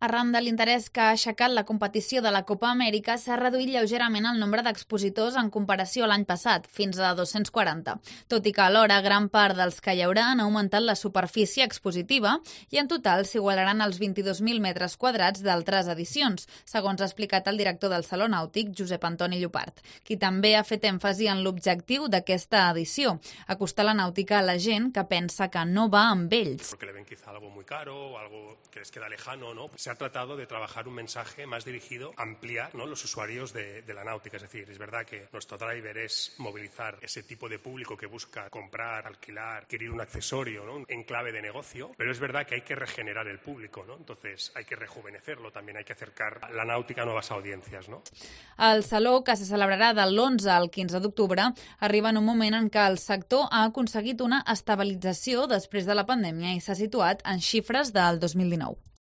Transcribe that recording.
Arran de l'interès que ha aixecat la competició de la Copa Amèrica, s'ha reduït lleugerament el nombre d'expositors en comparació a l'any passat, fins a 240. Tot i que alhora gran part dels que hi haurà han augmentat la superfície expositiva i en total s'igualaran els 22.000 metres quadrats d'altres edicions, segons ha explicat el director del Saló Nàutic, Josep Antoni Llopart, qui també ha fet èmfasi en l'objectiu d'aquesta edició, acostar la nàutica a la gent que pensa que no va amb ells. Porque le ven quizá algo muy caro o algo que les queda lejano, ¿no? Se ha tratado de trabajar un mensaje más dirigido a ampliar, ¿no?, los usuarios de la náutica. Es decir, es verdad que nuestro driver es movilizar ese tipo de público que busca comprar, alquilar, adquirir un accesorio, ¿no?, en clave de negocio, pero es verdad que hay que regenerar el público, ¿no? Entonces hay que rejuvenecerlo, también hay que acercar la náutica a nuevas audiencias, ¿no? El Saló, que se celebrarà de l'11 al 15 d'octubre, arriba en un moment en què el sector ha aconseguit una estabilització després de la pandèmia i s'ha situat en xifres del 2019.